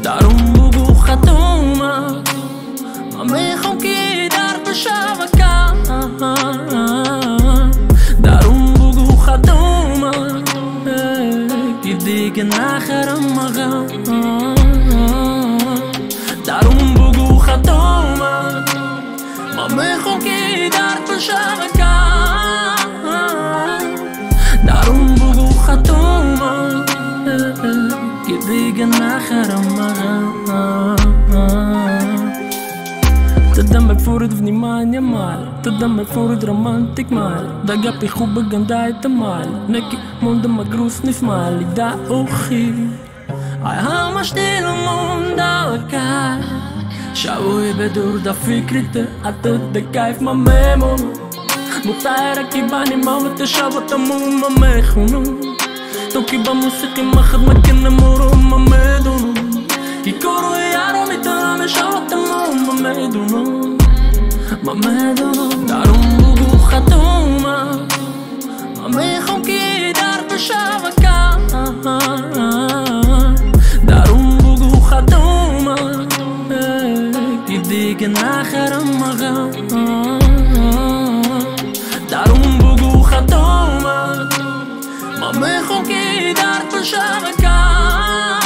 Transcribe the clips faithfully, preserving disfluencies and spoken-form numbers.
Daarom بگو خطومم من میخوام که در بشوکم Daarom بگو خطومم که دیگه نخرم مغم Daarom بگو خطومم من میخوام که در بشوکم Daarom بگو خطومم که دیگه نخرم مغم Tadamay voor het внимание mal Tadamay voor het romantic mal Da gapi хубо гандайта mal Neki månda ma grusni smali Da ochi Aj hama stilla månda kaj Shavui bedur da fikrite Atët dhe kajf ma me monu Mutajra ki bani mama të shavata mu ma me khunu To ki ba musiki ma khad ma kene muru ma me dunu Ki koro e jaro mi të me shavata mu ma me dunu Ma me dunu Daarom بگو خطومم من میخوام که در بشوکم Daarom بگو خطومم که دیگه نخرم مغم Daarom بگو خطومم من میخوام که در بشوکم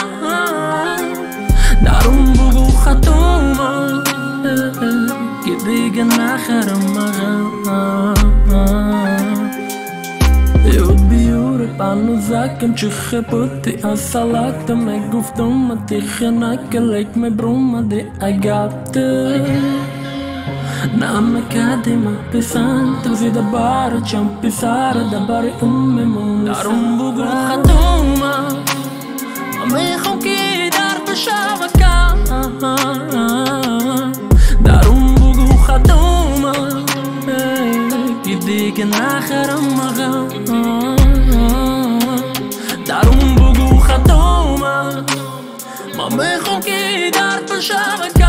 Daarom بگو خطومم که دیگه نخرم مغم Jod بیوره پانو زکم چه خبتی اصالت me گفتم اتیخه نکلک me broma de agate Name kadima pesante Zida bara c'è pisare da bari umme mun Daarom بگو خطومم من میخوام که در بشوکم Daarom بگو خطومم که دیگه نخرم مغم Daarom بگو خطومم من میخوام که در بشوکم